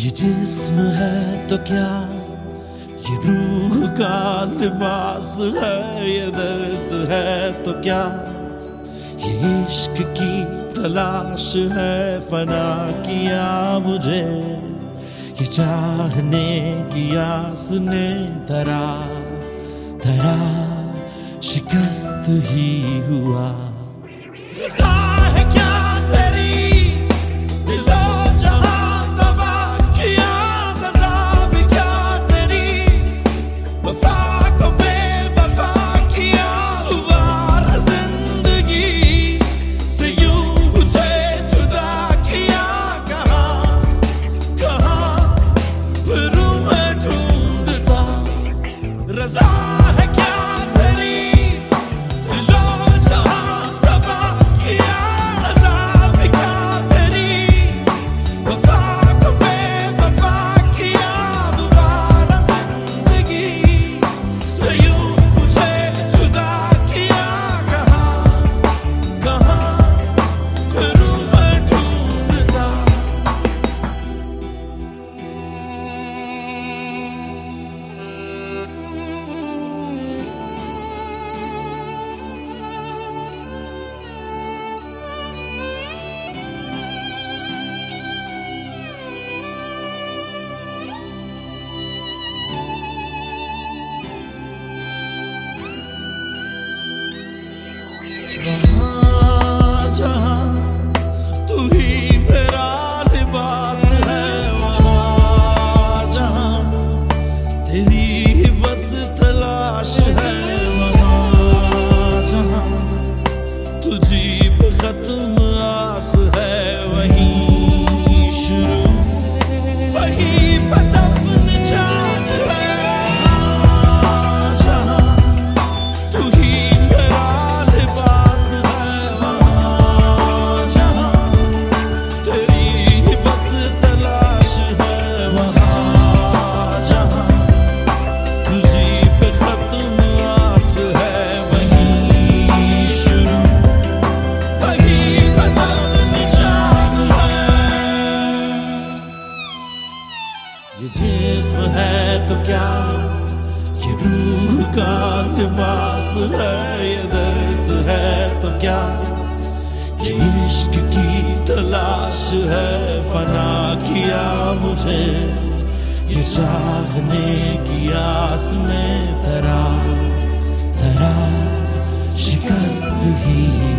ये जिस्म है तो क्या, ये रूह का लिबास है, ये दर्द है तो क्या, ये इश्क की तलाश है, फना किया मुझे ये चाहने की आस ने धरा धरा शिकस्त ही हुआ। ये जिस्म है तो क्या, ये रूह का लिबास है, ये दर्द है तो क्या, ये इश्क की तलाश है, फना किया मुझे ये चाहने की आस में धरा धरा शिकस्त ही